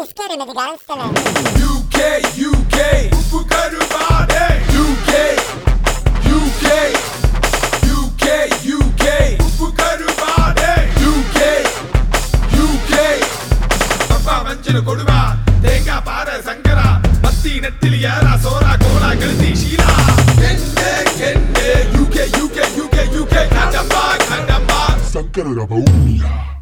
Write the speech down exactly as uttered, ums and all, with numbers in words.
Scared of the gangster. U K, U K, உப்பு கருவாடே. U K, U K, U K, U K, உப்பு கருவாடே. U K, U K, Papa மஞ்சள் கொடுவா, தேங்காய் பாறை சங்கரா, மத்தி நெத்திலி ஏறா சோறா கோலா கழுத்தி ஷீலா. கெண்டே கெண்டே U K, U K, U K, U K, கடம்பா கடம்பா சங்கர ரபௌனியா.